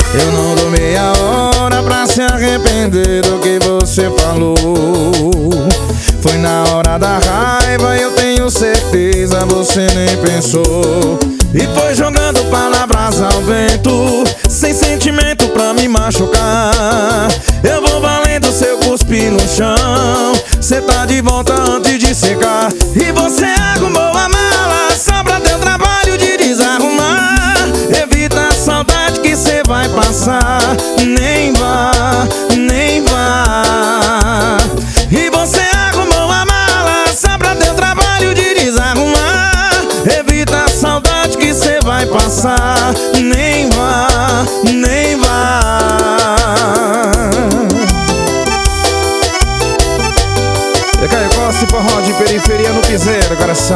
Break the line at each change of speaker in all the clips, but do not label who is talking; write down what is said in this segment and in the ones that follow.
Eu não dou meia hora pra se arrepender do que você falou. Foi na hora da raiva, eu tenho certeza, você nem pensou. E foi jogando palavras ao vento, sem sentimento pra me machucar. Eu vou valendo seu cuspe no chão, cê tá de volta antes de secar. E você arrumou a mala só pra ter o trabalho de desarrumar. Evita a saudade que cê vai passar. Nem vá, nem vá. E você arrumou a mala só pra ter o trabalho de desarrumar. Evita a saudade que cê vai passar. Nem vá, nem vá. Eu caio Costa e forró de periferia no piseiro, coração.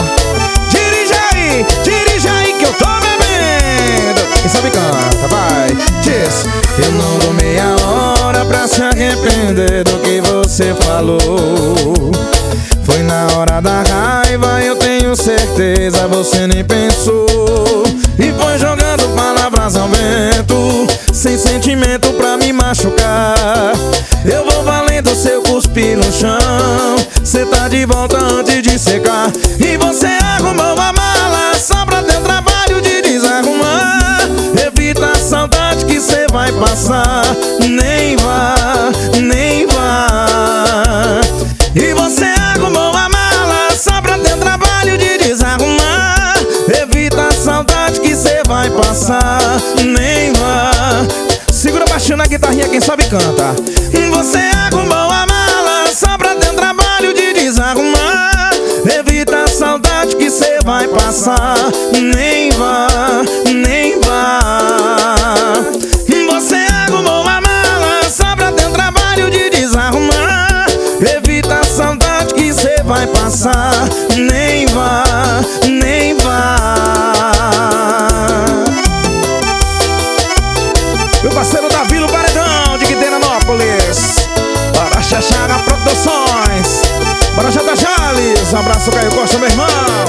Dirige aí que eu tô bebendo. Quem sabe canta, vai, diz. Eu não dou meia hora pra se arrepender do que você falou. Foi na hora da raiva, eu tenho certeza, você nem pensou. E foi jogando palavras ao vento, sem sentimento pra me machucar. Eu vou valendo seu cuspe no chão, cê tá de volta antes de secar. E você arrumou a mala só pra ter o trabalho de desarrumar. Evita a saudade que cê vai passar. Nem vá, nem vá. E você arrumou a mala só pra ter o trabalho de desarrumar. Evita a saudade que cê vai passar. Nem vá. Segura baixinho na guitarrinha, quem sabe canta. Você arrumou a mala só pra ter um trabalho de desarrumar. Evita a saudade que cê vai passar. Nem vá, nem vá. Você arrumou a mala só pra ter um trabalho de desarrumar. Evita a saudade que cê vai passar. Nem vá, nem vá. Meu parceiro Davi no Paredão de Quiteranópolis, para Xaxara Produções, para Jota Jales. Um abraço, Caio Costa, meu irmão.